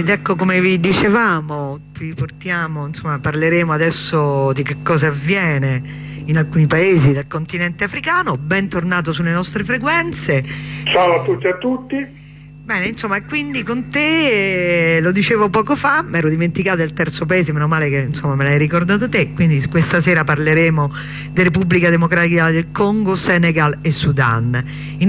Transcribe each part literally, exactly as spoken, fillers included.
ed ecco, come vi dicevamo, vi portiamo, insomma, parleremo adesso di che cosa avviene in alcuni paesi del continente africano. Bentornato sulle nostre frequenze. Ciao a tutti e a tutti. Bene, insomma, quindi con te, eh, lo dicevo poco fa, mi ero dimenticata del terzo paese, meno male che insomma me l'hai ricordato te, quindi questa sera parleremo di Repubblica Democratica del Congo, Senegal e Sudan.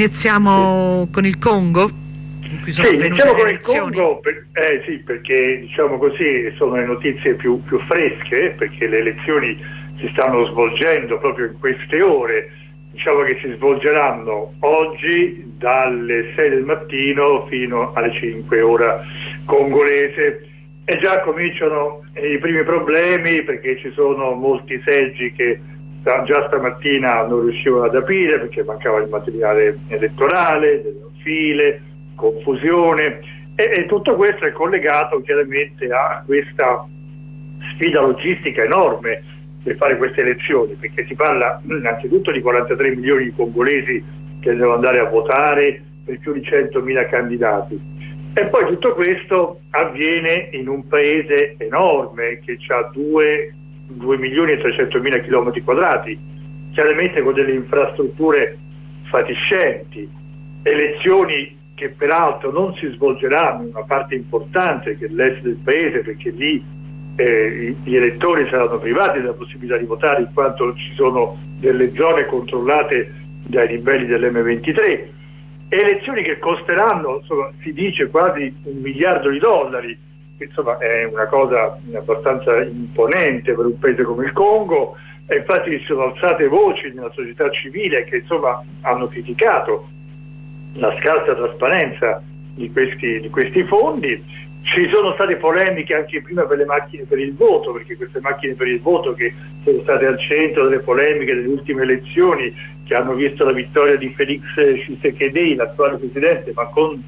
Iniziamo sì. con il Congo? In cui sono sì, iniziamo con il Congo, per, eh, sì, perché diciamo così sono le notizie più, più fresche, perché le elezioni si stanno svolgendo proprio in queste ore. Diciamo che si svolgeranno oggi dalle sei del mattino fino alle cinque ora congolese, e già cominciano i primi problemi, perché ci sono molti seggi che già stamattina non riuscivano ad aprire perché mancava il materiale elettorale, delle file, confusione, e, e tutto questo è collegato chiaramente a questa sfida logistica enorme per fare queste elezioni, perché si parla innanzitutto di quarantatré milioni di congolesi che devono andare a votare per più di centomila candidati, e poi tutto questo avviene in un paese enorme che ha due milioni e trecentomila chilometri quadrati, chiaramente con delle infrastrutture fatiscenti, elezioni che peraltro non si svolgeranno in una parte importante che è l'est del paese, perché lì Eh, gli elettori saranno privati della possibilità di votare, in quanto ci sono delle zone controllate dai ribelli dell'emme ventitré, elezioni che costeranno, insomma, si dice quasi un miliardo di dollari, che insomma è una cosa abbastanza imponente per un paese come il Congo, e infatti si sono alzate voci nella società civile che insomma hanno criticato la scarsa trasparenza di questi, di questi fondi. Ci sono state polemiche anche prima per le macchine per il voto, perché queste macchine per il voto, che sono state al centro delle polemiche delle ultime elezioni, che hanno visto la vittoria di Félix Tshisekedi, l'attuale presidente, ma con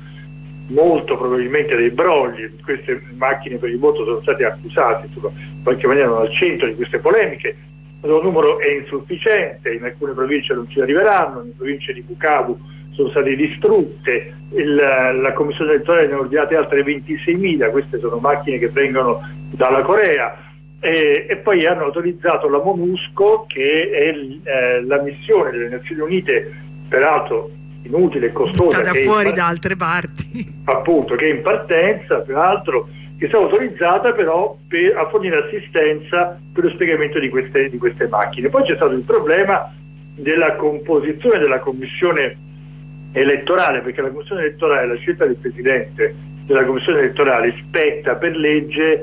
molto probabilmente dei brogli, queste macchine per il voto sono state accusate, insomma, in qualche maniera erano al centro di queste polemiche. Il loro numero è insufficiente, in alcune province non ci arriveranno, in province di Bukavu sono state distrutte, il, la commissione elettorale ne ha ordinate altre ventiseimila, queste sono macchine che vengono dalla Corea, e, e poi hanno autorizzato la MONUSCO, che è eh, la missione delle Nazioni Unite, peraltro inutile e costosa, da che fuori in, da altre parti, appunto, che è in partenza, peraltro, che è stata autorizzata però per, a fornire assistenza per lo spiegamento di queste, di queste macchine. Poi c'è stato il problema della composizione della commissione elettorale, perché la commissione elettorale, la scelta del presidente della commissione elettorale spetta per legge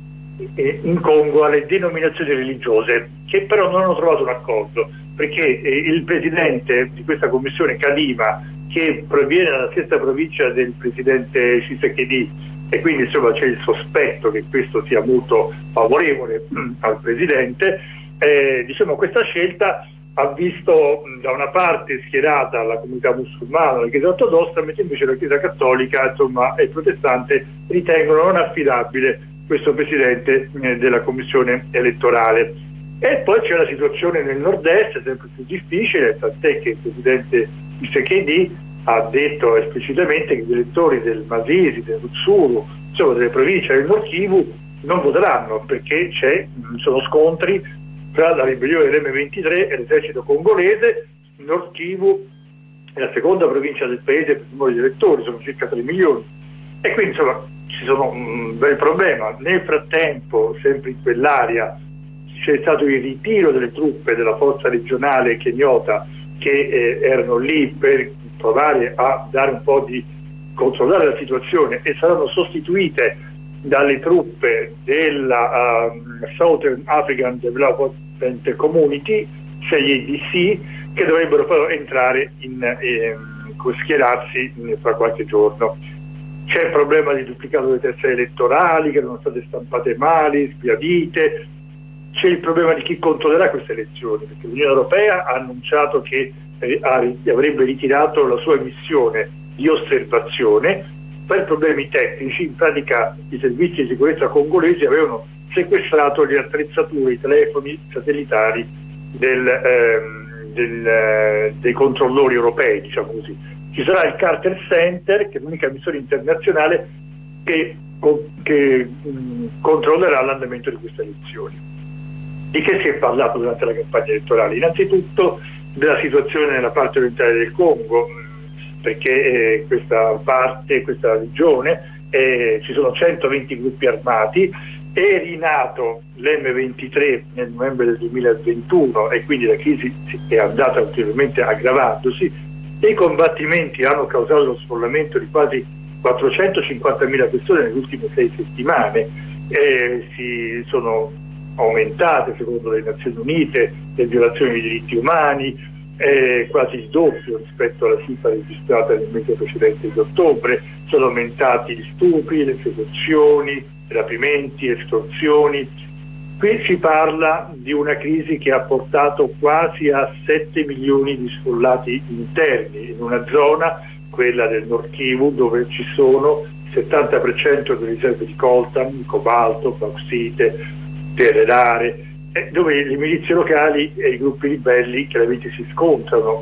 eh, in Congo alle denominazioni religiose, che però non hanno trovato un accordo, perché eh, il presidente di questa commissione, Kadima, che proviene dalla stessa provincia del presidente Tshisekedi, e quindi insomma c'è il sospetto che questo sia molto favorevole al presidente, eh, diciamo questa scelta ha visto da una parte schierata la comunità musulmana, la Chiesa ortodossa, mentre invece la Chiesa cattolica, insomma, e il protestante ritengono non affidabile questo presidente eh, della commissione elettorale. E poi c'è la situazione nel nord-est, sempre più difficile, tant'è che il presidente Tshisekedi ha detto esplicitamente che gli elettori del Masisi, del Rutsuru, insomma delle province del Nord Kivu, non voteranno, perché c'è, sono scontri tra la ribellione dell'emme ventitré e l'esercito congolese. Il Nord Kivu è la seconda provincia del paese per numero di elettori, sono circa tre milioni, e quindi insomma ci sono un bel problema. Nel frattempo, sempre in quell'area, c'è stato il ritiro delle truppe della forza regionale kenyota che eh, erano lì per provare a dare un po' di controllare la situazione, e saranno sostituite dalle truppe della uh, Southern African Development Community, S A D C, che dovrebbero poi entrare in, eh, schierarsi fra qualche giorno. C'è il problema di duplicato delle tessere elettorali che sono state stampate male, sbiadite. C'è il problema di chi controllerà queste elezioni, perché l'Unione Europea ha annunciato che eh, avrebbe ritirato la sua missione di osservazione per problemi tecnici. In pratica i servizi di sicurezza congolesi avevano sequestrato le attrezzature, i telefoni satellitari del, ehm, del, eh, dei controllori europei, diciamo così. Ci sarà il Carter Center, che è l'unica missione internazionale che che mh, controllerà l'andamento di queste elezioni. Di che si è parlato durante la campagna elettorale? Innanzitutto della situazione nella parte orientale del Congo, perché eh, questa parte, questa regione, eh, ci sono centoventi gruppi armati, è rinato l'emme ventitré nel novembre del duemilaventuno e quindi la crisi è andata ulteriormente aggravandosi e i combattimenti hanno causato lo sfollamento di quasi quattrocentocinquantamila persone nelle ultime sei settimane, eh, si sono aumentate secondo le Nazioni Unite le violazioni dei diritti umani, eh, quasi il doppio rispetto alla cifra registrata nel mese precedente di ottobre, sono aumentati gli stupri, le esecuzioni, rapimenti, estorsioni. Qui si parla di una crisi che ha portato quasi a sette milioni di sfollati interni in una zona, quella del Nord Kivu, dove ci sono il settanta per cento delle riserve di coltan, cobalto, bauxite, terre rare, dove le milizie locali e i gruppi ribelli chiaramente si scontrano.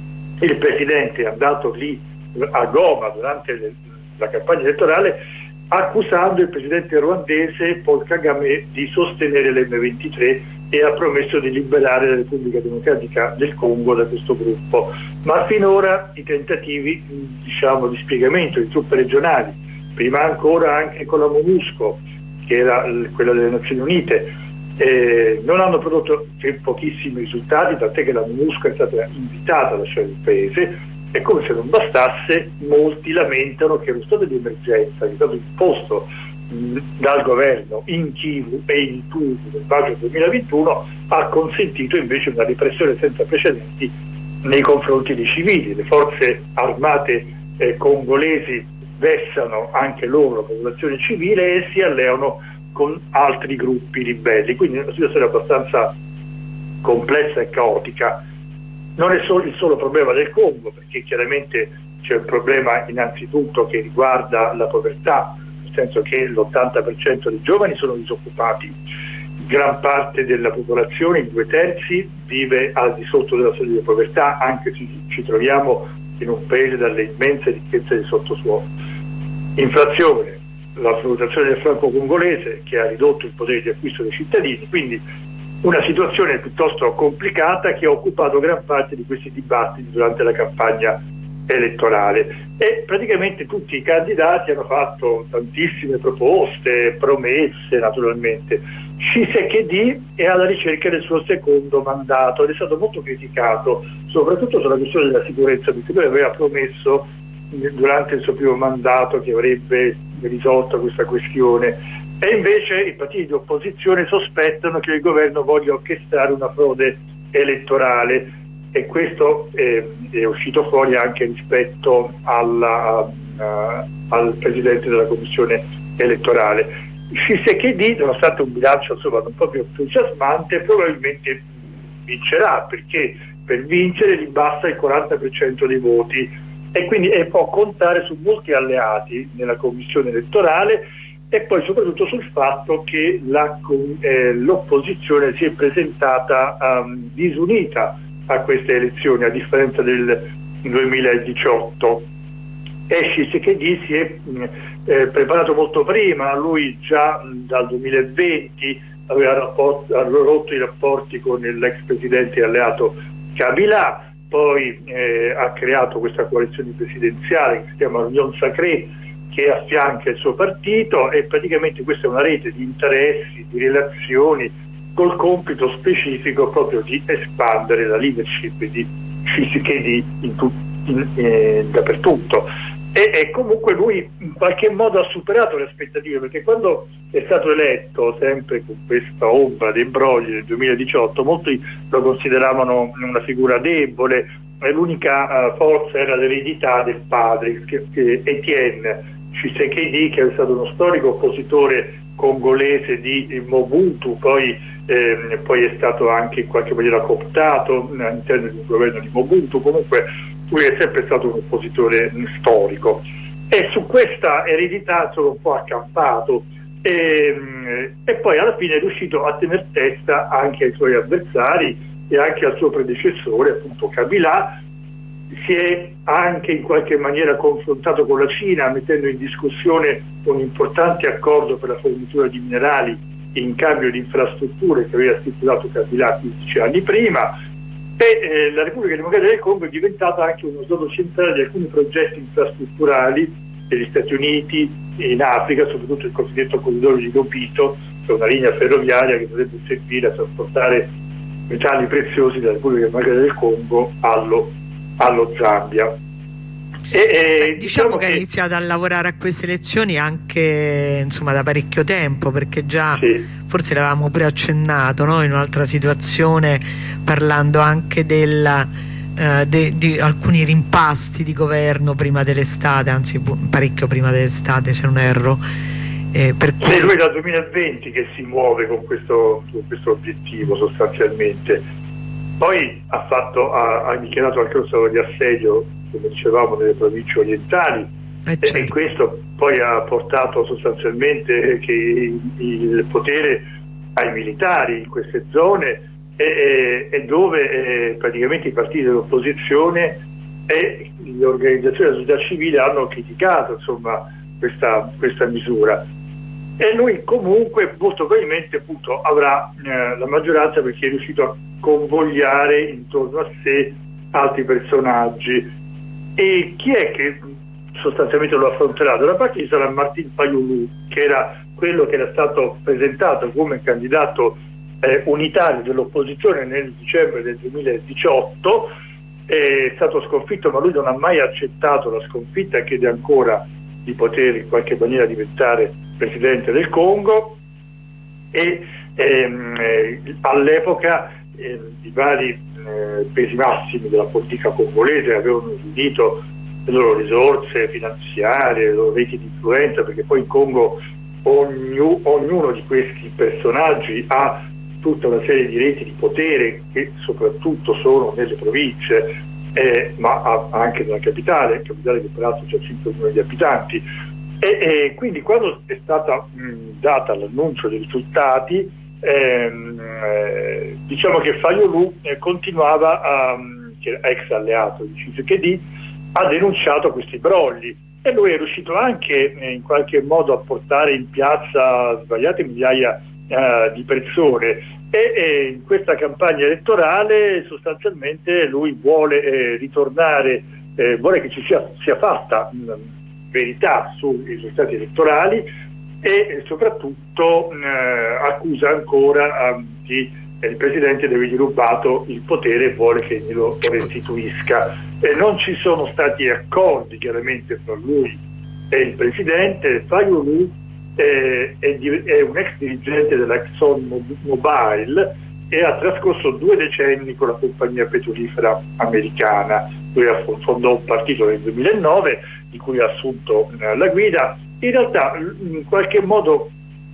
Il presidente è andato lì a Goma durante le, la campagna elettorale accusando il presidente ruandese Paul Kagame di sostenere l'emme ventitré e ha promesso di liberare la Repubblica Democratica del Congo da questo gruppo. Ma finora i tentativi diciamo, di spiegamento di truppe regionali, prima ancora anche con la MONUSCO, che era quella delle Nazioni Unite, eh, non hanno prodotto che pochissimi risultati, tant'è che la MONUSCO è stata invitata a lasciare il paese. E come se non bastasse, molti lamentano che lo stato di emergenza che è stato imposto mh, dal governo in Kivu e in Ituri nel maggio duemilaventuno ha consentito invece una repressione senza precedenti nei confronti dei civili. Le forze armate eh, congolesi vessano anche loro la popolazione civile e si alleano con altri gruppi ribelli, quindi è una situazione abbastanza complessa e caotica. Non è solo il solo problema del Congo, perché chiaramente c'è un problema innanzitutto che riguarda la povertà, nel senso che l'ottanta per cento dei giovani sono disoccupati, gran parte della popolazione, i due terzi, vive al di sotto della soglia di povertà, anche se ci troviamo in un paese dalle immense ricchezze di sottosuolo. Inflazione, la valutazione del franco congolese che ha ridotto il potere di acquisto dei cittadini, quindi una situazione piuttosto complicata che ha occupato gran parte di questi dibattiti durante la campagna elettorale e praticamente tutti i candidati hanno fatto tantissime proposte, promesse naturalmente. Tshisekedi è alla ricerca del suo secondo mandato ed è stato molto criticato soprattutto sulla questione della sicurezza, perché lui aveva promesso durante il suo primo mandato che avrebbe risolto questa questione. E invece i partiti di opposizione sospettano che il governo voglia orchestrare una frode elettorale e questo è, è uscito fuori anche rispetto alla, uh, al presidente della commissione elettorale. Tshisekedi, nonostante un bilancio insomma un po' più entusiasmante, probabilmente vincerà, perché per vincere gli basta il quaranta per cento dei voti e quindi e può contare su molti alleati nella commissione elettorale e poi soprattutto sul fatto che la, eh, l'opposizione si è presentata um, disunita a queste elezioni, a differenza del duemiladiciotto. E Tshisekedi si è eh, preparato molto prima, lui già dal duemilaventi aveva rapport- rotto i rapporti con l'ex presidente e alleato Kabila, poi eh, ha creato questa coalizione presidenziale che si chiama Union Sacrée, che affianca il suo partito e praticamente questa è una rete di interessi, di relazioni col compito specifico proprio di espandere la leadership di Tshisekedi in tut- in, eh, dappertutto e, e comunque lui in qualche modo ha superato le aspettative, perché quando è stato eletto sempre con questa ombra dei brogli nel duemiladiciotto molti lo consideravano una figura debole e l'unica uh, forza era l'eredità del padre che, che Etienne Tshisekedi, che è stato uno storico oppositore congolese di Mobutu, poi, eh, poi è stato anche in qualche maniera cooptato all'interno di un governo di Mobutu, comunque lui è sempre stato un oppositore storico e su questa eredità sono un po' accampato e, e poi alla fine è riuscito a tener testa anche ai suoi avversari e anche al suo predecessore appunto Kabila, si è anche in qualche maniera confrontato con la Cina, mettendo in discussione un importante accordo per la fornitura di minerali in cambio di infrastrutture che aveva stipulato Kabila quindici anni prima, e eh, la Repubblica Democratica del Congo è diventata anche uno snodo centrale di alcuni progetti infrastrutturali degli Stati Uniti in Africa, soprattutto il cosiddetto corridoio di Lobito, che è una linea ferroviaria che dovrebbe servire a trasportare metalli preziosi dalla Repubblica Democratica del Congo allo, allo Zambia. E, e, diciamo, diciamo che ha iniziato a lavorare a queste elezioni anche insomma da parecchio tempo, perché già sì. forse l'avevamo pure accennato, no? In un'altra situazione, parlando anche della, eh, de, di alcuni rimpasti di governo prima dell'estate, anzi parecchio prima dell'estate se non erro. Eh, per cui... Sì, lui è dal duemilaventi che si muove con questo, con questo obiettivo sostanzialmente. Poi ha, fatto, ha, ha dichiarato anche un stato di assedio, come dicevamo, nelle province orientali, eh certo. e questo poi ha portato sostanzialmente che il potere ai militari in queste zone e, e dove eh, praticamente i partiti dell'opposizione e le organizzazioni della società civile hanno criticato insomma, questa, questa misura. E lui comunque molto probabilmente appunto avrà eh, la maggioranza, perché è riuscito a convogliare intorno a sé altri personaggi. E chi è che sostanzialmente lo affronterà? Da una parte ci sarà Martin Fayulu, che era quello che era stato presentato come candidato eh, unitario dell'opposizione nel dicembre del duemiladiciotto, è stato sconfitto, ma lui non ha mai accettato la sconfitta e chiede ancora di poter in qualche maniera diventare presidente del Congo. E ehm, eh, all'epoca eh, i vari Eh, pesi massimi della politica congolese avevano riunito le loro risorse finanziarie, le loro reti di influenza, perché poi in Congo ognu, ognuno di questi personaggi ha tutta una serie di reti di potere che soprattutto sono nelle province, eh, ma anche nella capitale, capitale che peraltro ha cinque milioni di abitanti. E, e quindi quando è stata mh, data l'annuncio dei risultati, Ehm, eh, diciamo che Fayulu eh, continuava a, che era ex alleato di Tshisekedi, ha denunciato questi brogli, e lui è riuscito anche eh, in qualche modo a portare in piazza svariate migliaia eh, di persone, e, e in questa campagna elettorale sostanzialmente lui vuole eh, ritornare, eh, vuole che ci sia, sia fatta mh, verità sui risultati elettorali, e soprattutto eh, accusa ancora eh, che il presidente deve aver rubato il potere e vuole che glielo restituisca. E non ci sono stati accordi chiaramente fra lui e il presidente. Fayulu eh, è, è un ex dirigente dell'ExxonMobil e ha trascorso due decenni con la compagnia petrolifera americana. Lui fondò un partito nel duemilanove di cui ha assunto eh, la guida. In realtà in qualche modo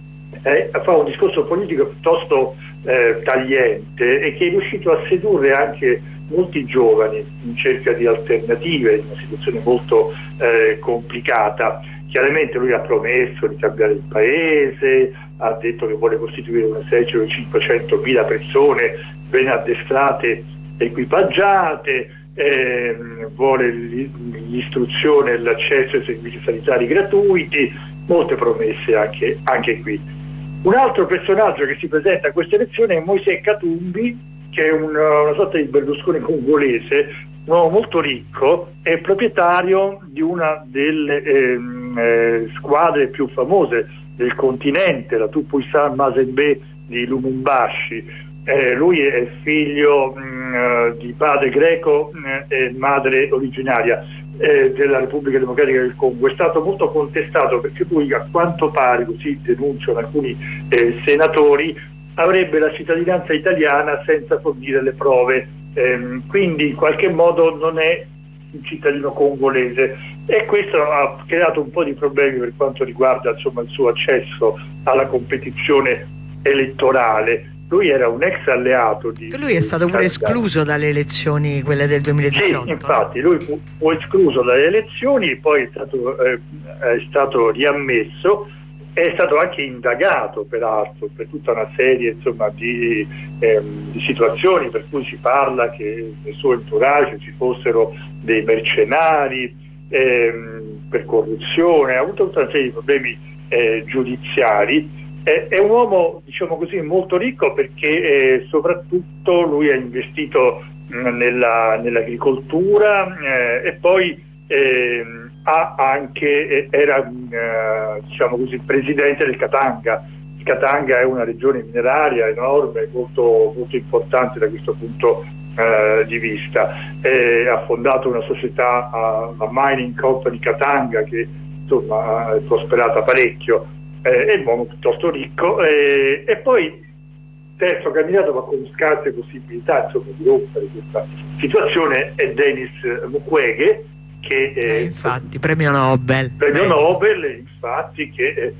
eh, fa un discorso politico piuttosto eh, tagliente, e che è riuscito a sedurre anche molti giovani in cerca di alternative in una situazione molto eh, complicata. Chiaramente lui ha promesso di cambiare il paese, ha detto che vuole costituire un esercito di cinquecentomila persone ben addestrate e equipaggiate, Eh, vuole l'istruzione e l'accesso ai servizi sanitari gratuiti, molte promesse anche, anche qui. Un altro personaggio che si presenta a questa elezione è Moise Katumbi, che è un, una sorta di Berlusconi congolese, un uomo molto ricco, è proprietario di una delle ehm, eh, squadre più famose del continente, la Tupuisan Mazembe di Lumumbashi. Eh, lui è figlio mh, di padre greco mh, e madre originaria eh, della Repubblica Democratica del Congo. È stato molto contestato perché lui, a quanto pare, così denunciano alcuni eh, senatori, avrebbe la cittadinanza italiana senza fornire le prove, eh, quindi in qualche modo non è un cittadino congolese, e questo ha creato un po' di problemi per quanto riguarda insomma, il suo accesso alla competizione elettorale. Lui era un ex alleato di... Lui è stato pure escluso dalle elezioni, quelle del duemiladiciotto. Sì, infatti, lui fu, fu escluso dalle elezioni, poi è stato, eh, è stato riammesso, e è stato anche indagato peraltro per tutta una serie insomma, di, ehm, di situazioni per cui si parla che nel suo entourage ci fossero dei mercenari ehm, per corruzione, ha avuto tutta una serie di problemi eh, giudiziari. Eh, è un uomo, diciamo così, molto ricco perché eh, soprattutto lui ha investito mh, nella, nell'agricoltura eh, e poi eh, ha anche, eh, era eh, diciamo così, presidente del Katanga. Il Katanga è una regione mineraria enorme, molto, molto importante da questo punto eh, di vista. Eh, ha fondato una società, la Mining Company Katanga, che insomma è prosperata parecchio, eh, è un uomo piuttosto ricco, eh, e poi terzo candidato ma con scarse possibilità insomma, di rompere questa situazione è Denis Mukwege, che eh, infatti premio Nobel premio Beh. Nobel infatti che eh,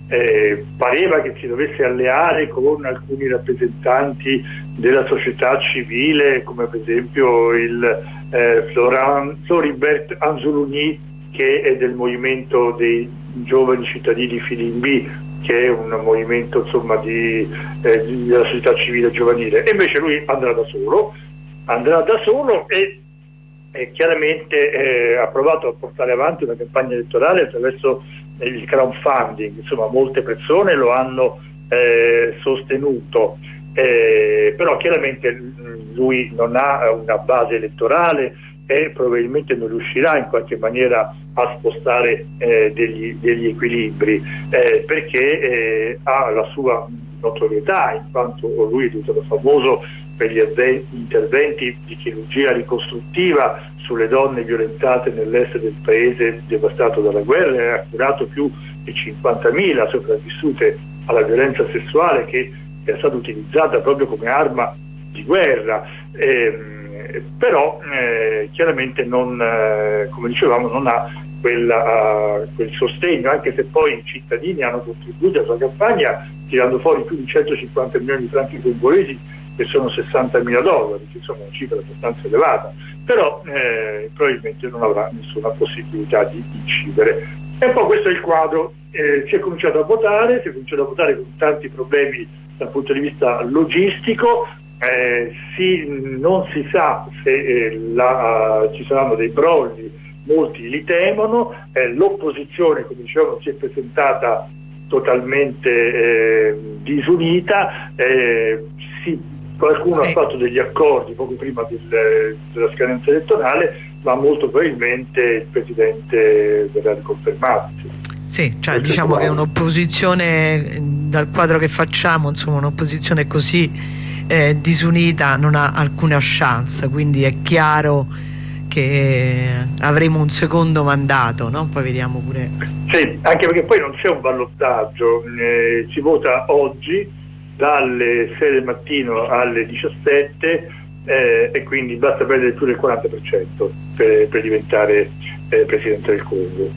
eh, pareva che si dovesse alleare con alcuni rappresentanti della società civile come per esempio il eh, Floran, Floribert Anzuluni, che è del movimento dei giovani cittadini Filimbi, che è un movimento insomma di, eh, di, della società civile giovanile, e invece lui andrà da solo andrà da solo e E chiaramente eh, ha provato a portare avanti una campagna elettorale attraverso eh, il crowdfunding, insomma molte persone lo hanno eh, sostenuto, eh, però chiaramente lui non ha una base elettorale e probabilmente non riuscirà in qualche maniera a spostare eh, degli, degli equilibri, eh, perché eh, ha la sua notorietà, in quanto lui è diventato famoso per gli interventi di chirurgia ricostruttiva sulle donne violentate nell'est del paese devastato dalla guerra, e ha curato più di cinquantamila sopravvissute alla violenza sessuale che è stata utilizzata proprio come arma di guerra, eh, però eh, chiaramente non, eh, come dicevamo, non ha quella, uh, quel sostegno, anche se poi i cittadini hanno contribuito alla sua campagna tirando fuori più di centocinquanta milioni di franchi congolesi, che sono sessantamila dollari, che insomma è una cifra abbastanza elevata, però eh, probabilmente non avrà nessuna possibilità di incidere. E poi questo è il quadro, eh, si è cominciato a votare, si è cominciato a votare con tanti problemi dal punto di vista logistico, eh, si, non si sa se eh, la, uh, ci saranno dei brogli, molti li temono, eh, l'opposizione, come dicevamo, si è presentata totalmente eh, disunita, eh, si qualcuno ha fatto degli accordi poco prima del, della scadenza elettorale, ma molto probabilmente il Presidente verrà riconfermato. Sì, cioè diciamo che un'opposizione, dal quadro che facciamo, insomma un'opposizione così eh, disunita non ha alcuna chance, quindi è chiaro che avremo un secondo mandato, no? Poi vediamo pure. Sì, anche perché poi non c'è un ballottaggio, eh, si vota oggi dalle sei del mattino alle diciassette, eh, e quindi basta perdere più del quaranta per cento per, per diventare eh, Presidente del Congo.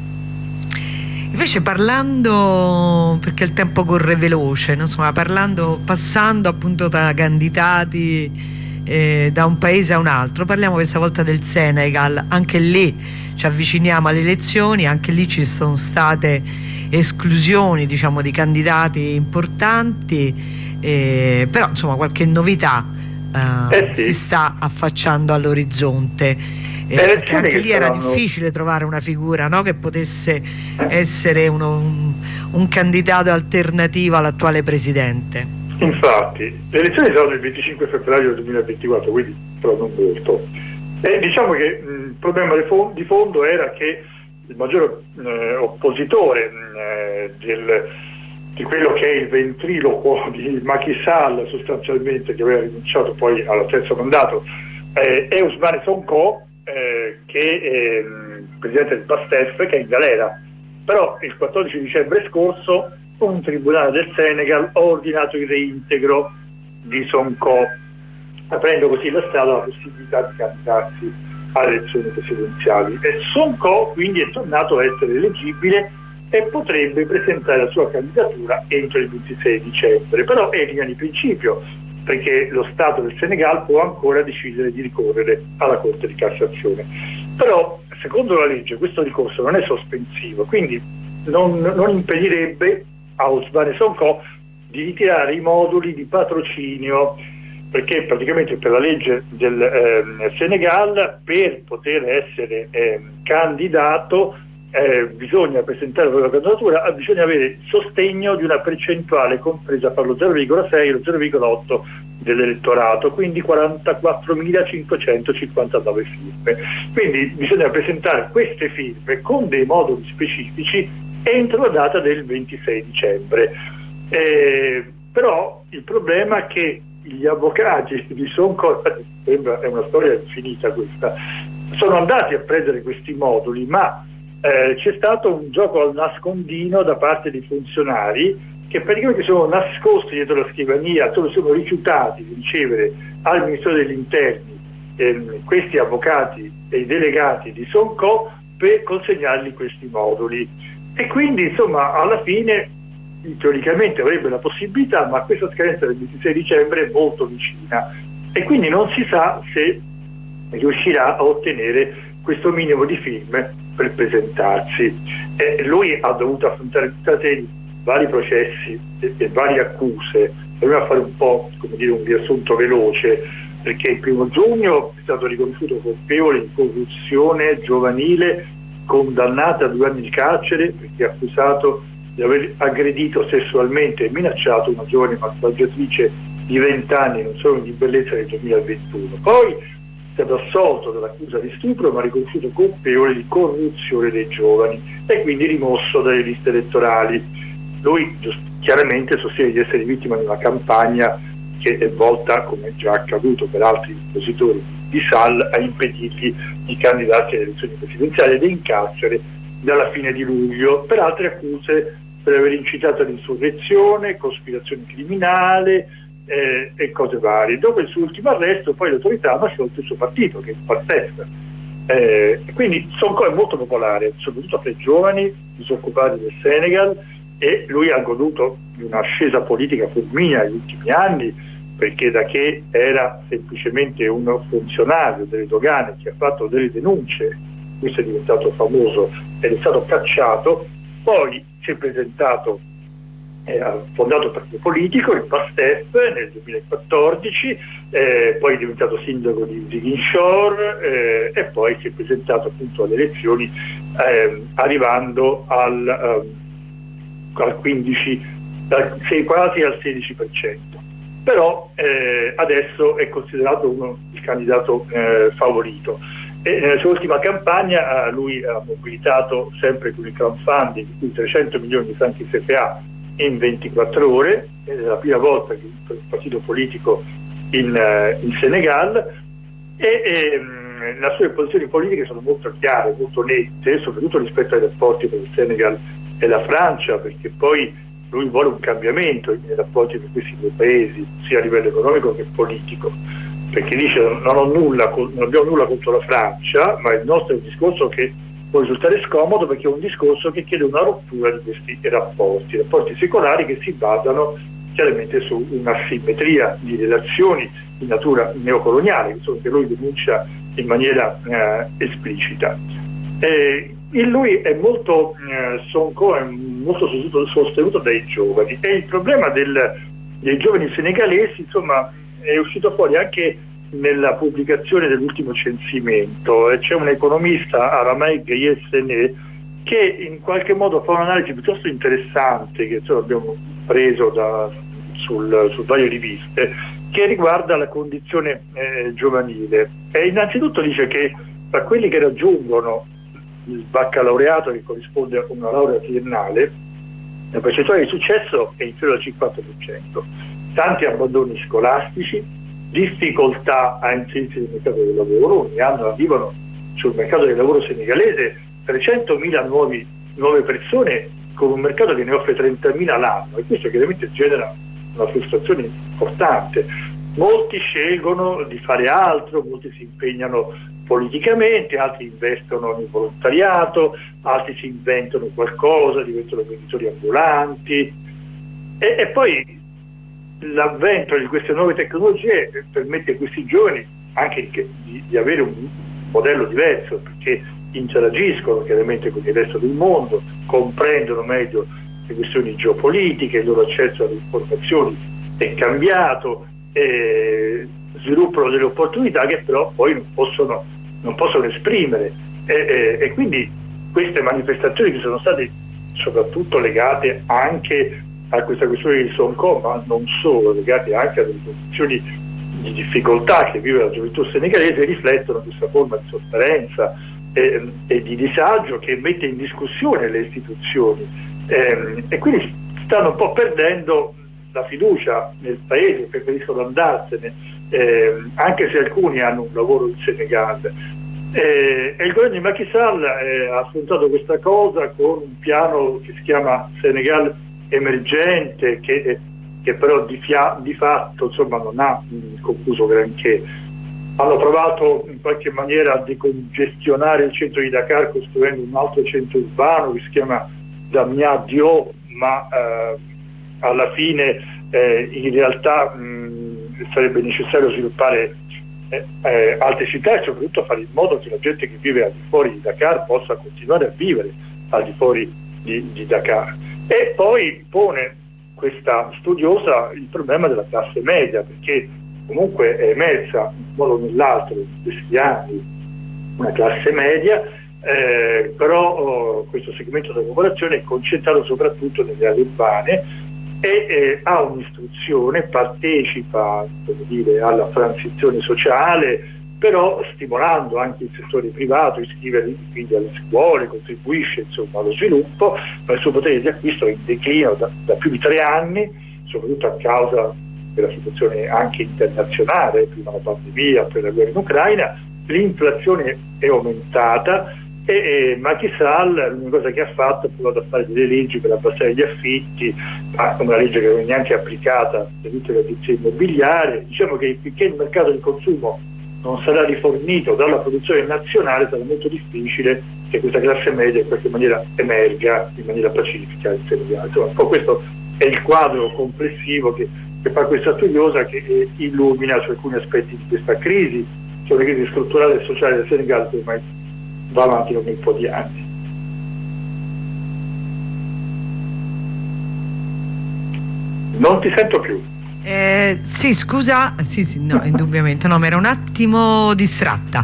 Invece parlando, perché il tempo corre veloce, no? Insomma, parlando, passando appunto da candidati eh, da un paese a un altro, parliamo questa volta del Senegal. Anche lì ci avviciniamo alle elezioni, anche lì ci sono state esclusioni, diciamo, di candidati importanti, eh, però insomma qualche novità eh, eh sì. si sta affacciando all'orizzonte, eh, perché anche lì era saranno... difficile trovare una figura, no, che potesse essere uno, un, un candidato alternativo all'attuale presidente. Infatti le elezioni saranno il venticinque febbraio del duemilaventiquattro, quindi però non molto, e diciamo che mh, il problema di fondo era che il maggiore eh, oppositore eh, del, di quello che è il ventriloquo di Macky Sall, sostanzialmente, che aveva rinunciato poi al terzo mandato, eh, è Ousmane Sonko, eh, che è il presidente del PASTEF, che è in galera. Però il quattordici dicembre scorso un tribunale del Senegal ha ordinato il reintegro di Sonko, aprendo così la strada alla possibilità di candidarsi alle elezioni presidenziali. E Sonko quindi è tornato a essere eleggibile e potrebbe presentare la sua candidatura entro il ventisei dicembre, però è in linea di principio, perché lo Stato del Senegal può ancora decidere di ricorrere alla Corte di Cassazione. Però secondo la legge questo ricorso non è sospensivo, quindi non, non impedirebbe a Ousmane Sonko di ritirare i moduli di patrocinio, perché praticamente per la legge del eh, Senegal, per poter essere eh, candidato eh, bisogna presentare la propria candidatura, bisogna avere il sostegno di una percentuale compresa fra lo zero virgola sei e lo zero virgola otto dell'elettorato, quindi quarantaquattromilacinquecentocinquantanove firme. Quindi bisogna presentare queste firme con dei moduli specifici entro la data del ventisei dicembre. Eh, però il problema è che gli avvocati di Sonko, sembra è una storia infinita questa, sono andati a prendere questi moduli, ma eh, c'è stato un gioco al nascondino da parte di funzionari che praticamente sono nascosti dietro la scrivania, sono, sono rifiutati di ricevere al Ministero degli Interni eh, questi avvocati e i delegati di Sonko per consegnargli questi moduli. E quindi insomma alla fine teoricamente avrebbe la possibilità, ma questa scadenza del ventisei dicembre è molto vicina e quindi non si sa se riuscirà a ottenere questo minimo di firme per presentarsi. E lui ha dovuto affrontare tutta una serie di vari processi e, e varie accuse. Dobbiamo fare un po', come dire, un riassunto veloce, perché il primo giugno è stato riconosciuto colpevole di corruzione giovanile, condannato a due anni di carcere perché è accusato di aver aggredito sessualmente e minacciato una giovane massaggiatrice di venti anni in un salone di bellezza nel duemilaventuno. Poi è stato assolto dall'accusa di stupro, ma riconosciuto colpevole di corruzione dei giovani e quindi rimosso dalle liste elettorali. Lui chiaramente sostiene di essere vittima di una campagna che è volta, come già accaduto per altri oppositori di Sall, a impedirgli di candidarsi alle elezioni presidenziali ed è in carcere dalla fine di luglio per altre accuse, per aver incitato all'insurrezione, cospirazione criminale eh, e cose varie. Dopo il suo ultimo arresto poi le autorità hanno sciolto il suo partito, che è il PASTEF. Eh, quindi Sonko è molto popolare, soprattutto tra i giovani disoccupati del Senegal, e lui ha goduto di un'ascesa politica fulminea negli ultimi anni, perché da che era semplicemente un funzionario delle dogane che ha fatto delle denunce, questo è diventato famoso ed è stato cacciato, poi si è presentato, eh, ha fondato un partito politico, il PASTEF, nel duemilaquattordici, eh, poi è diventato sindaco di Ziguinchor eh, e poi si è presentato appunto alle elezioni eh, arrivando al, um, al quindici, dal, quasi al sedici per cento. Però eh, adesso è considerato uno, il candidato eh, favorito. E nella sua ultima campagna eh, lui ha mobilitato sempre con il crowdfunding di trecento milioni di franchi C F A in ventiquattro ore, ed è la prima volta che il partito politico in, eh, in Senegal, e ehm, le sue posizioni politiche sono molto chiare, molto nette, soprattutto rispetto ai rapporti tra il Senegal e la Francia, perché poi lui vuole un cambiamento nei rapporti tra questi due paesi, sia a livello economico che politico, perché dice non, ho nulla, non abbiamo nulla contro la Francia, ma il nostro è un discorso che può risultare scomodo perché è un discorso che chiede una rottura di questi rapporti, rapporti secolari che si basano chiaramente su una simmetria di relazioni di natura neocoloniale, insomma, che lui denuncia in maniera eh, esplicita. Eh, in lui è molto, eh, Sonko è molto sostenuto, sostenuto dai giovani, e il problema del, dei giovani senegalesi, insomma, è uscito fuori anche nella pubblicazione dell'ultimo censimento. C'è un economista, Aramei Gayesene, che in qualche modo fa un'analisi piuttosto interessante, che insomma, abbiamo preso da, sul, su varie riviste, che riguarda la condizione eh, giovanile. E innanzitutto dice che tra quelli che raggiungono il baccalaureato, che corrisponde a una laurea triennale, la percentuale di successo è inferiore al cinquanta per cento. Tanti abbandoni scolastici, difficoltà a inserirsi nel mercato del lavoro. Ogni anno arrivano sul mercato del lavoro senegalese trecentomila nuovi, nuove persone, con un mercato che ne offre trentamila l'anno, e questo chiaramente genera una frustrazione importante. Molti scelgono di fare altro, molti si impegnano politicamente, altri investono nel volontariato, altri si inventano qualcosa, diventano venditori ambulanti, e, e poi l'avvento di queste nuove tecnologie permette a questi giovani anche di, di avere un modello diverso, perché interagiscono chiaramente con il resto del mondo, comprendono meglio le questioni geopolitiche, il loro accesso alle informazioni è cambiato, eh, sviluppano delle opportunità che però poi non possono, non possono esprimere e, e, e quindi queste manifestazioni che sono state soprattutto legate anche a questa questione di Hong Kong, ma non solo, legate anche a delle condizioni di difficoltà che vive la gioventù senegalese, riflettono questa forma di sofferenza e, e di disagio che mette in discussione le istituzioni e, e quindi stanno un po' perdendo la fiducia nel paese, preferiscono andarsene, eh, anche se alcuni hanno un lavoro in Senegal. Eh, e il governo di Macky Sall eh, ha affrontato questa cosa con un piano che si chiama Senegal emergente, che, che però di, fia, di fatto insomma, non ha mh, concluso granché. Hanno provato in qualche maniera a decongestionare il centro di Dakar costruendo un altro centro urbano che si chiama Damia Dio, ma eh, alla fine eh, in realtà mh, sarebbe necessario sviluppare eh, eh, altre città e soprattutto fare in modo che la gente che vive al di fuori di Dakar possa continuare a vivere al di fuori di, di Dakar. E poi pone questa studiosa il problema della classe media, perché comunque è emersa in un modo o nell'altro in questi anni una classe media, eh, però oh, questo segmento della popolazione è concentrato soprattutto nelle aree urbane e eh, ha un'istruzione, partecipa come dire, alla transizione sociale, però stimolando anche il settore privato, iscriverli quindi alle scuole, contribuisce insomma allo sviluppo, ma il suo potere di acquisto è in declino da, da più di tre anni, soprattutto a causa della situazione anche internazionale, prima la pandemia, poi la guerra in Ucraina, l'inflazione è aumentata e, e Macky Sall l'unica cosa che ha fatto è provato a fare delle leggi per abbassare gli affitti, ma una legge che non è neanche applicata per tutte le agenzie immobiliari. Diciamo che finché il mercato di consumo non sarà rifornito dalla produzione nazionale sarà molto difficile che questa classe media in qualche maniera emerga in maniera pacifica in Senegal. Insomma, un po' questo è il quadro complessivo che, che fa questa studiosa, che eh, illumina su alcuni aspetti di questa crisi, cioè la crisi strutturale e sociale del Senegal che ormai va avanti da un po' di anni. Non ti sento più. Eh, sì, scusa, sì, sì, no, indubbiamente, no, mi ero un attimo distratta.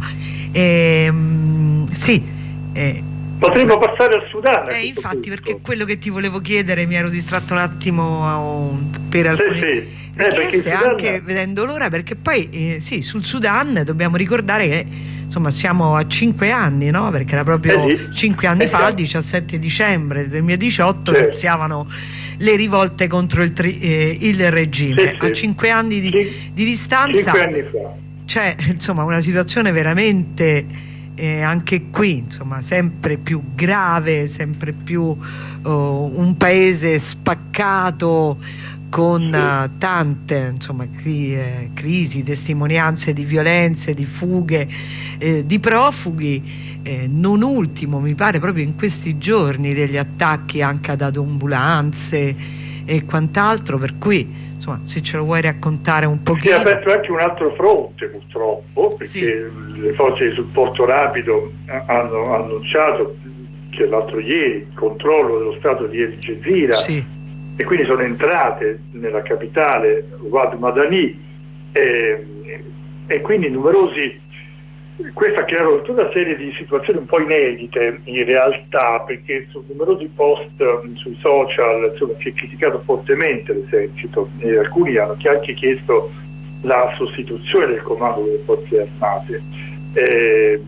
Eh, sì. Eh, Potremmo passare al Sudan. Eh, infatti, punto. Perché quello che ti volevo chiedere, mi ero distratto un attimo per alcune sì, sì. richieste, eh, anche Sudan... vedendo l'ora, perché poi eh, sì, sul Sudan dobbiamo ricordare che insomma siamo a cinque anni, no? Perché era proprio eh sì. cinque anni eh fa, il sì. diciassette dicembre duemiladiciotto, sì. iniziavano le rivolte contro il, tri, eh, il regime. Sì, sì. A cinque anni di, Cin- di distanza cinque anni fa. c'è insomma una situazione veramente eh, anche qui insomma sempre più grave, sempre più oh, un paese spaccato con sì. uh, tante insomma cri- eh, crisi, testimonianze di violenze, di fughe, eh, di profughi. Eh, non ultimo mi pare proprio in questi giorni degli attacchi anche ad ambulanze e quant'altro, per cui insomma se ce lo vuoi raccontare un pochino. Si è aperto anche un altro fronte purtroppo, perché sì. le forze di supporto rapido hanno annunciato che l'altro ieri il controllo dello stato di El Gezira sì. e quindi sono entrate nella capitale Wad Madani e, e quindi numerosi. Questa ha creato tutta una serie di situazioni un po' inedite in realtà, perché su numerosi post sui social insomma, si è criticato fortemente l'esercito e alcuni hanno anche chiesto la sostituzione del comando delle forze armate. Eh,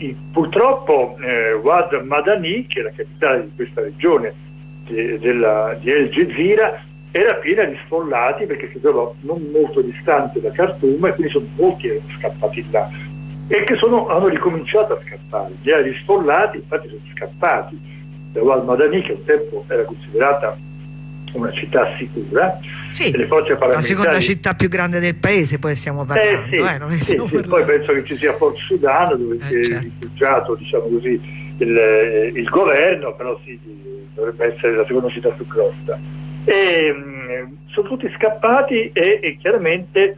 purtroppo eh, Wad Madani, che è la capitale di questa regione di, della, di El Gezira, era piena di sfollati perché si trova non molto distante da Khartoum e quindi sono molti erano scappati là. E che sono, hanno ricominciato a scappare. Gli aerei sfollati infatti sono scappati da Wad Madani, che un tempo era considerata una città sicura. Sì, e le forze paramilitari... la seconda città più grande del paese, poi stiamo parlando. Eh, sì, eh, non sì, stiamo sì. parlando. Poi penso che ci sia Port Sudan, dove eh, è certo. rifugiato diciamo così, il, il governo, però sì, dovrebbe essere la seconda città più grossa. E, mh, sono tutti scappati e, e chiaramente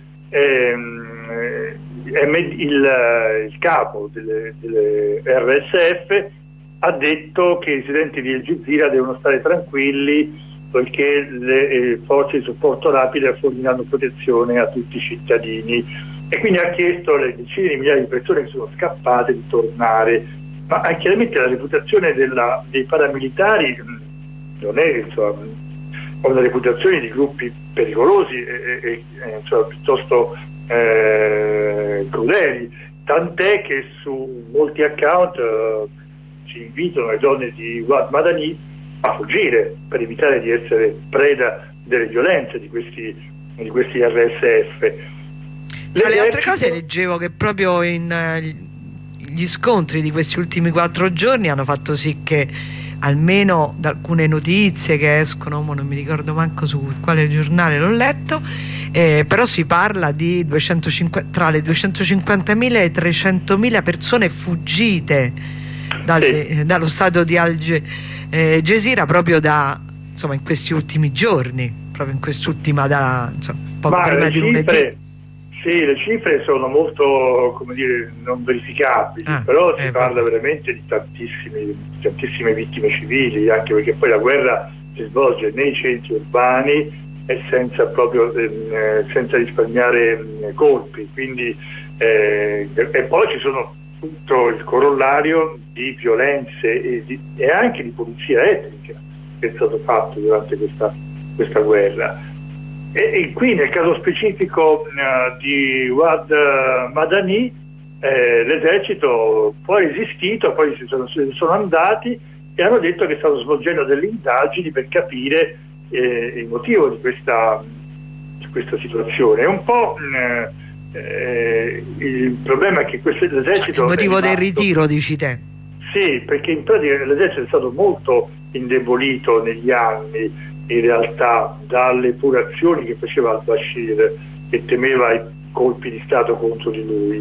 ehm, il, il capo delle, delle R S F ha detto che i residenti di Al Jazeera devono stare tranquilli poiché le eh, forze di supporto rapido forniranno protezione a tutti i cittadini, e quindi ha chiesto alle decine di migliaia di persone che sono scappate di tornare. Ma eh, chiaramente la reputazione della, dei paramilitari non è, insomma, una reputazione di gruppi pericolosi e, e, e insomma, piuttosto eh, crudeli, tant'è che su molti account eh, ci invitano le donne di Wad Madani a fuggire per evitare di essere preda delle violenze di questi, di questi R S F. Tra le altre cose leggevo che proprio in, uh, gli scontri di questi ultimi quattro giorni hanno fatto sì che, almeno da alcune notizie che escono, non mi ricordo manco su quale giornale l'ho letto, eh, però si parla di duecentocinquanta, tra le duecentocinquantamila e le trecentomila persone fuggite dal, sì. eh, dallo stato di Al Jazeera proprio da, insomma, in questi ultimi giorni, proprio in quest'ultima, da, insomma, poco Ma prima di lunedì. Sì, le cifre sono molto, come dire, non verificabili, ah, però si eh, parla vabbè. veramente di tantissime, tantissime vittime civili, anche perché poi la guerra si svolge nei centri urbani e senza proprio eh, senza risparmiare eh, colpi, quindi eh, e poi ci sono tutto il corollario di violenze e, di, e anche di pulizia etnica che è stato fatto durante questa, questa guerra. E, e qui nel caso specifico uh, di Wad Madani eh, l'esercito poi è resistito, poi si sono, si sono andati e hanno detto che stanno svolgendo delle indagini per capire eh, il motivo di questa, di questa situazione. È un po' eh, eh, il problema è che questo esercito... Il motivo del ritiro, dici te? Sì, perché in pratica l'esercito è stato molto indebolito negli anni, in realtà, dalle pure azioni che faceva al-Bashir, che temeva i colpi di Stato contro di lui.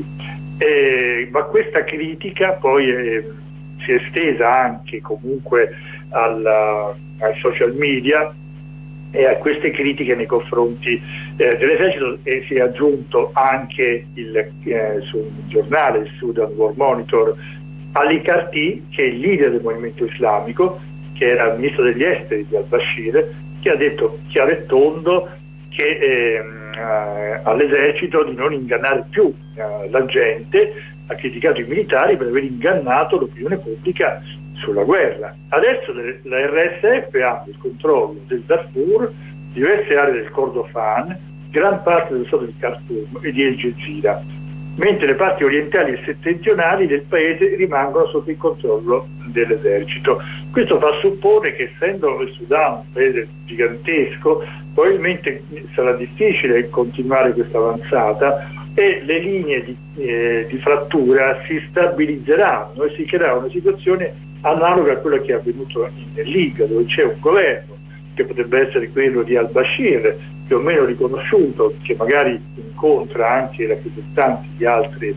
E, ma questa critica poi è, si è estesa anche comunque alla, ai social media e a queste critiche nei confronti eh, dell'esercito, e si è aggiunto anche il, eh, su un giornale, il Sudan War Monitor, Ali Karti, che è il leader del movimento islamico, che era il ministro degli esteri di al-Bashir, che ha detto chiaro e tondo che eh, eh, all'esercito di non ingannare più eh, la gente, ha criticato i militari per aver ingannato l'opinione pubblica sulla guerra. Adesso le, la R S F ha il controllo del Darfur, diverse aree del Kordofan, gran parte dello stato di Khartoum e di Al Jazeera, mentre le parti orientali e settentrionali del paese rimangono sotto il controllo dell'esercito. Questo fa supporre che, essendo il Sudan un paese gigantesco, probabilmente sarà difficile continuare questa avanzata e le linee di, eh, di frattura si stabilizzeranno e si creerà una situazione analoga a quella che è avvenuto in Libia, dove c'è un governo che potrebbe essere quello di al-Bashir, più o meno riconosciuto, che magari incontra anche i rappresentanti di altri,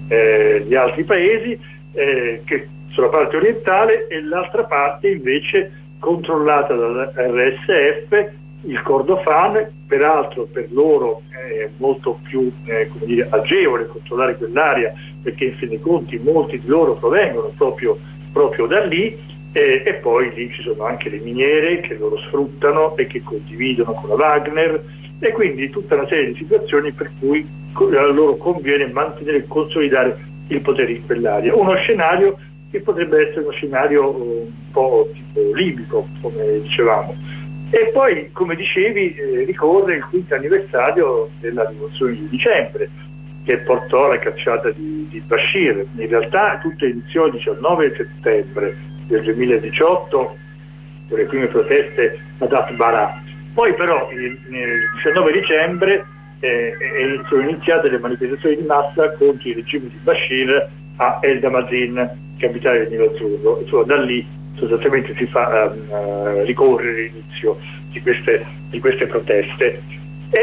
eh, di altri paesi, eh, che sulla parte orientale, e l'altra parte invece controllata dalla R S F, il Kordofan, peraltro per loro è molto più eh, come dire, agevole controllare quell'area, perché in fin dei conti molti di loro provengono proprio, proprio da lì. E, e poi lì ci sono anche le miniere che loro sfruttano e che condividono con la Wagner, e quindi tutta una serie di situazioni per cui a loro conviene mantenere e consolidare il potere in quell'area. Uno scenario che potrebbe essere uno scenario un po' tipo libico, come dicevamo. E poi, come dicevi, eh, ricorre il quinto anniversario della rivoluzione di dicembre, che portò alla cacciata di, di Bashir. In realtà tutto iniziò il diciannove settembre del duemiladiciotto con le prime proteste ad Atbara. Poi però il, il diciannove dicembre eh, eh, sono iniziate le manifestazioni di massa contro il regime di Bashir a El Damazin, capitale del Nilo Azzurro. Insomma, da lì sostanzialmente si fa uh, ricorrere l'inizio di queste, di queste proteste. E,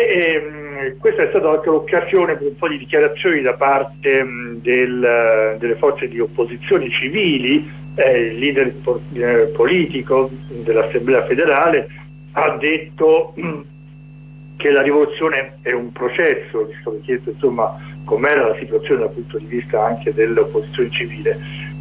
e questa è stata anche l'occasione per un po' di dichiarazioni da parte mh, del, delle forze di opposizione civili. Eh, il leader po- eh, politico dell'Assemblea federale ha detto mh, che la rivoluzione è un processo, gli è stato chiesto insomma com'era la situazione dal punto di vista anche dell'opposizione civile,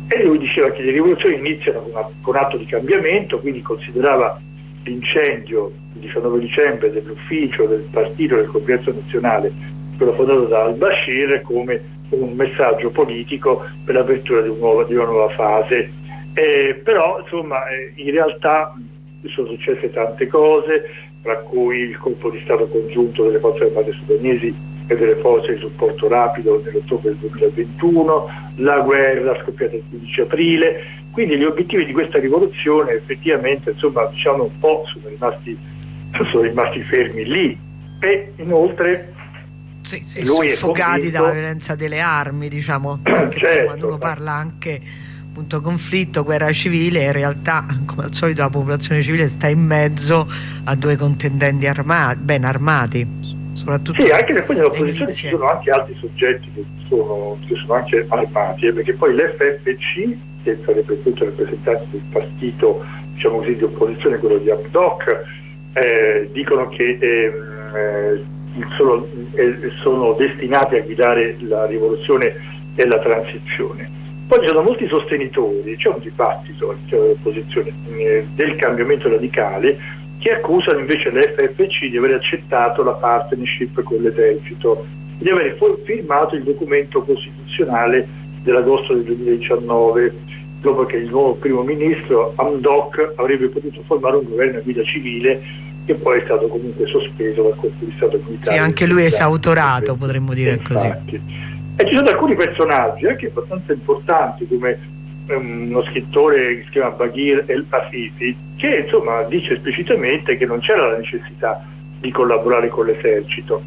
E lui diceva che le rivoluzioni iniziano con, una, con un atto di cambiamento, quindi considerava l'incendio il diciannove dicembre dell'ufficio del partito del Congresso Nazionale, quello fondato da al-Bashir, come un messaggio politico per l'apertura di, un nuovo, di una nuova fase. Eh, però insomma eh, in realtà sono successe tante cose, tra cui il colpo di stato congiunto delle forze armate sudanesi e delle forze di supporto rapido nell'ottobre del duemilaventuno, la guerra scoppiata il quindici aprile, quindi gli obiettivi di questa rivoluzione effettivamente insomma diciamo un po' sono rimasti, sono rimasti fermi lì. E inoltre sì, sì, lui soffocati dalla violenza delle armi, diciamo, perché certo, quando uno parla anche appunto conflitto, guerra civile, in realtà come al solito la popolazione civile sta in mezzo a due contendenti armati, ben armati, soprattutto sì, anche se poi nell'opposizione ci sono anche altri soggetti che sono, che sono anche armati, eh, perché poi l'F F C, che sarebbe tutto il rappresentante del partito diciamo così di opposizione, quello di Hamdok, eh, dicono che eh, sono, eh, sono destinati a guidare la rivoluzione e la transizione. Poi ci sono molti sostenitori, c'è un dibattito all'interno dell'opposizione eh, del cambiamento radicale, che accusano invece l'F F C di aver accettato la partnership con l'esercito, di aver firmato il documento costituzionale dell'agosto del duemiladiciannove, dopo che il nuovo primo ministro Hamdok avrebbe potuto formare un governo a guida civile, che poi è stato comunque sospeso dal colpo di stato militare. Sì, anche lui è esautorato, potremmo dire infatti. Così. E ci sono alcuni personaggi anche abbastanza importanti, come uno scrittore che si chiama Baghir El-Afifi, che insomma dice esplicitamente che non c'era la necessità di collaborare con l'esercito.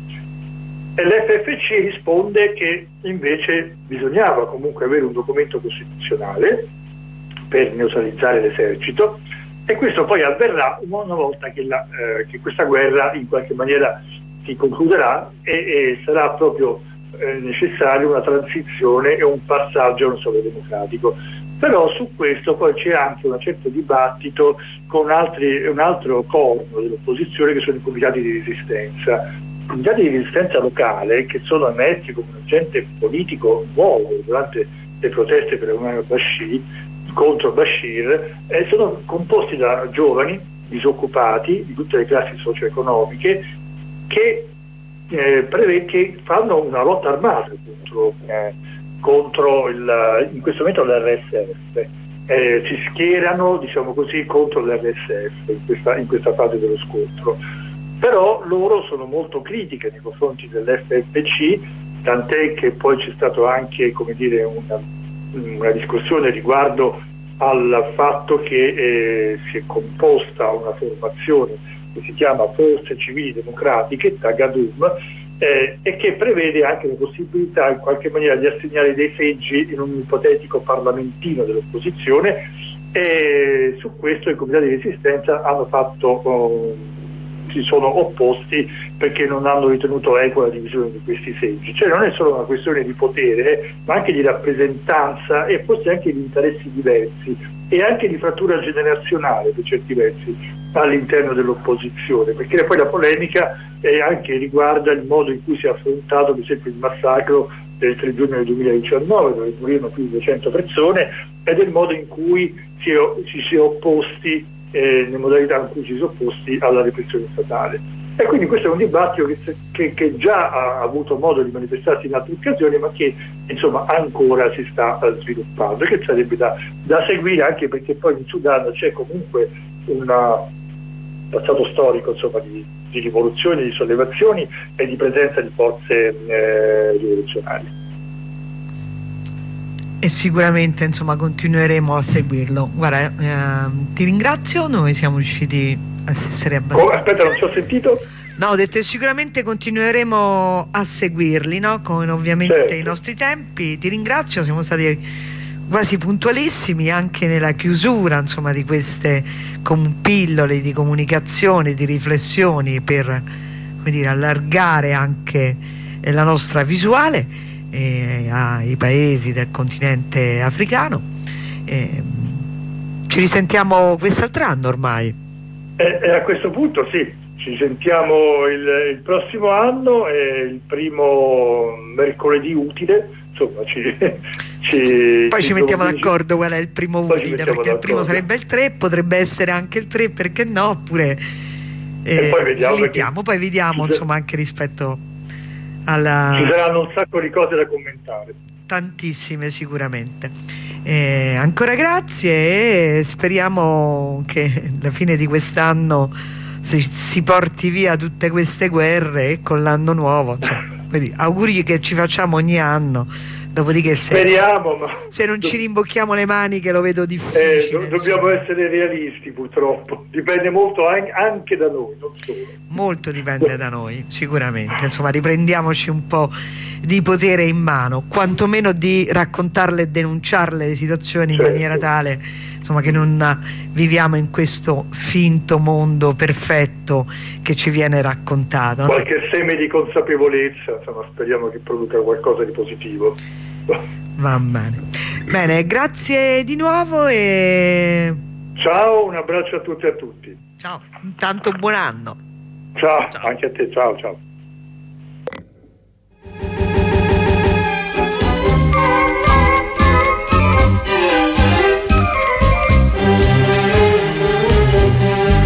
E l'F F C risponde che invece bisognava comunque avere un documento costituzionale per neutralizzare l'esercito, e questo poi avverrà una volta che, la, eh, che questa guerra in qualche maniera si concluderà e, e sarà proprio eh, necessaria una transizione e un passaggio a uno Stato democratico. Però su questo poi c'è anche un certo dibattito con altri, un altro corno dell'opposizione, che sono i comitati di resistenza. I comitati di resistenza locale, che sono emersi come un agente politico nuovo durante le proteste per Omar Bashir, contro Bashir, eh, sono composti da giovani disoccupati di tutte le classi socio-economiche che, eh, preve- che fanno una lotta armata contro, eh, contro il, in questo momento l'R S F, eh, si schierano diciamo così contro l'R S F in questa, in questa fase dello scontro, però loro sono molto critiche nei confronti dell'F F C, tant'è che poi c'è stato anche come dire una una discussione riguardo al fatto che eh, si è composta una formazione che si chiama Forze Civili Democratiche, Tagadum, eh, e che prevede anche la possibilità in qualche maniera di assegnare dei seggi in un ipotetico parlamentino dell'opposizione, e su questo i comitati di resistenza hanno fatto oh, si sono opposti perché non hanno ritenuto equa la divisione di questi seggi. Cioè non è solo una questione di potere, ma anche di rappresentanza e forse anche di interessi diversi e anche di frattura generazionale per certi versi all'interno dell'opposizione, perché poi la polemica è anche riguarda il modo in cui si è affrontato per esempio il massacro del tre giugno del duemiladiciannove, dove morirono più di duecento persone, e del modo in cui si è, ci si è opposti Eh, le modalità in cui ci sono opposti alla repressione statale. E quindi questo è un dibattito che, che, che già ha avuto modo di manifestarsi in altre occasioni, ma che insomma ancora si sta uh, sviluppando, e che sarebbe da, da seguire, anche perché poi in Sudan c'è comunque un passato storico insomma, di, di rivoluzioni, di sollevazioni e di presenza di forze eh, rivoluzionarie. E sicuramente insomma continueremo a seguirlo. Guarda, eh, ti ringrazio, noi siamo riusciti a essere abbastanza... Oh, aspetta, non ci ho sentito? No, ho detto sicuramente continueremo a seguirli, no? Con ovviamente certo. i nostri tempi. Ti ringrazio, siamo stati quasi puntualissimi anche nella chiusura insomma di queste pillole di comunicazione, di riflessioni per come dire, allargare anche la nostra visuale E ai paesi del continente africano. E ci risentiamo quest'altro anno ormai. E, e a questo punto sì, ci sentiamo il, il prossimo anno, è il primo mercoledì utile, insomma ci, ci poi ci ci mettiamo ci- d'accordo qual è il primo Poi ci utile, mettiamo perché il primo d'accordo. sarebbe il tre, potrebbe essere anche il tre, perché no, oppure eh, poi vediamo, slittiamo, perché poi vediamo ci- insomma anche rispetto ci alla saranno un sacco di cose da commentare. tantissime sicuramente. Eh, ancora grazie e speriamo che alla fine di quest'anno si, si porti via tutte queste guerre e con l'anno nuovo, insomma, quindi auguri che ci facciamo ogni anno, dopodiché se, Speriamo, ma se non ci rimbocchiamo le maniche lo vedo eh, difficile, do- dobbiamo insomma. essere realisti, purtroppo. Dipende molto an- anche da noi, non solo. Molto dipende da noi, sicuramente. Insomma, riprendiamoci un po' di potere in mano, quantomeno di raccontarle e denunciarle le situazioni in Certo. maniera tale, insomma, che non viviamo in questo finto mondo perfetto che ci viene raccontato, no? Qualche seme di consapevolezza, insomma, speriamo che produca qualcosa di positivo. Va bene. Bene, grazie di nuovo e Ciao, un abbraccio a tutti e a tutti. ciao. Intanto buon anno. Ciao, Ciao. anche a te, ciao ciao.